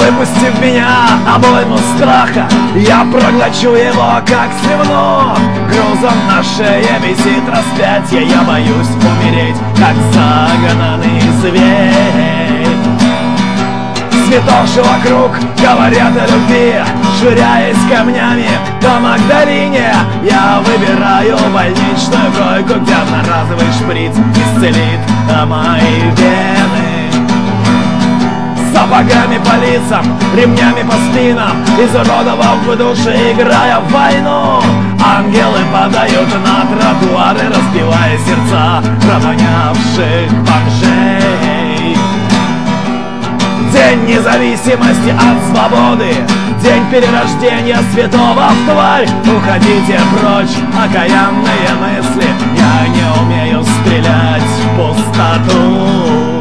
Выпустив меня обойму страха, я проглочу его, как сливну. Грузом на шее висит распятие, я боюсь умереть, как загнанный зверь. Цветоши вокруг говорят о любви, швыряясь камнями по Магдалине. Я выбираю больничную койку, где одноразовый шприц исцелит мои вены. Сапогами по лицам, ремнями по спинам, изуродовав в душе, играя в войну. Ангелы подают на тротуары, разбивая сердца провонявших бомжей. День независимости от свободы, день перерождения святого в тварь. Уходите прочь, окаянные мысли, я не умею стрелять в пустоту.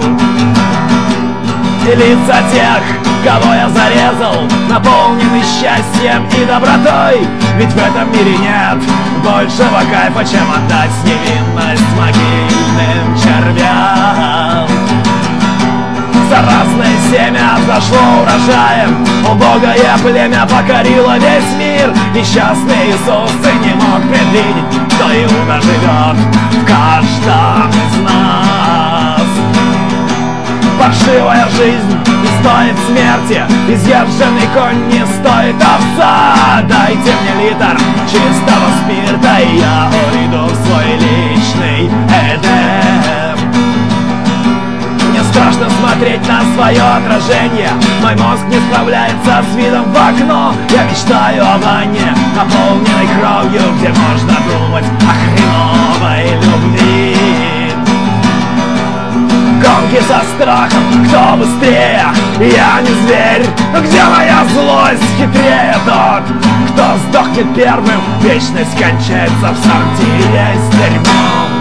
И лица тех, кого я зарезал, наполнены счастьем и добротой. Ведь в этом мире нет большего кайфа, чем отдать невинность могильным червям. Заразное семя взошло урожаем, убогое племя покорило весь мир. Несчастный Иисус и не мог предвидеть, что Иуда живет в каждом из нас. Паршивая жизнь не стоит смерти, изъезженный конь не стоит овца. Дайте мне литр чистого спирта, и я уйду в свой личный Эдем. Мне страшно смотреть на свое отражение, мой мозг не справляется с видом в окно. Я мечтаю о ванне, наполненной кровью, где можно думать о хреновой любви. Гонки со страхом, кто быстрее? Я не зверь, но где моя злость? Хитрее тот, кто сдохнет первым. Вечность кончается в сортире с дерьмом.